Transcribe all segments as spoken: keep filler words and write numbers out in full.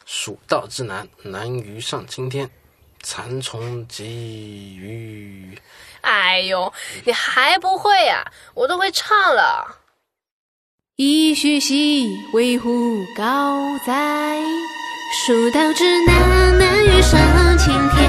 蜀道之难，难于上青天。蚕丛积雨。 哎呦，你还不会呀、啊？我都会唱了。 一学习，为乎高哉？蜀道之难，难于上青天。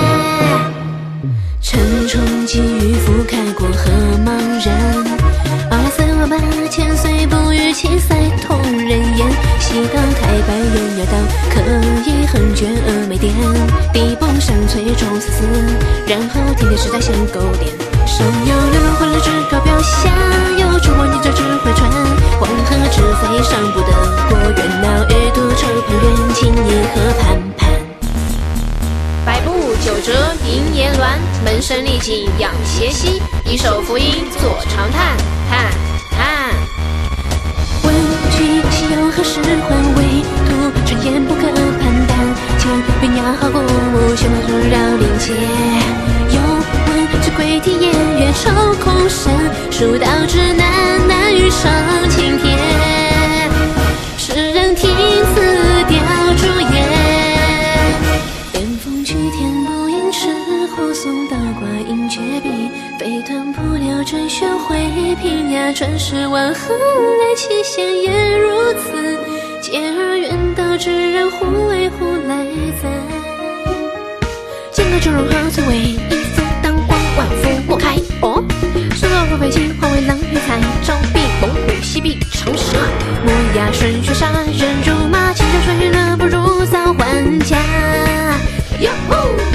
晨虫积雨，覆盖过河茫然。二来四万八千岁，不与其赛同人言。西道开白人牙道，可以横卷峨眉巅。地崩山摧众死死，然后天地时代现勾连。上有六路混乱之高标，下有诸王逆者智慧传。黄河之飞上不得过，远闹玉都愁攀援，情义河畔畔。 百步九折银阎鸾，门生立尽仰斜溪。一首福音作长叹，叹叹。 问君西游何时还？唯独之言不可判断。千鸳鸯好过目，玄马中绕灵界。又问这鬼啼烟月愁空山，蜀道之难，难于上青天。世人听此凋朱颜。去天不应赤虎送刀挂银绝壁，飞团不了真玄灰平崖，转世万何来期限也如此，结而远道之人忽为乎来哉？剑阁峥嵘何曾为一夫当关万夫莫开。哦，蜀道若飞起，化为狼与豺，招避猛虎，西避长蛇，摩崖顺雪杀人如麻，清江水乐不如早还家。哟呼！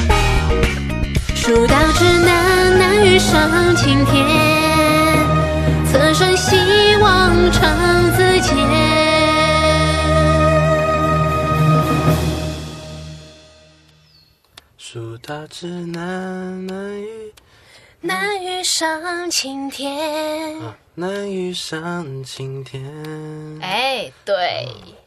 蜀道之难，难于上青天。侧身西望长自见。 蜀道之难，难于难于上青天。 啊，难于上青天。 哎，对。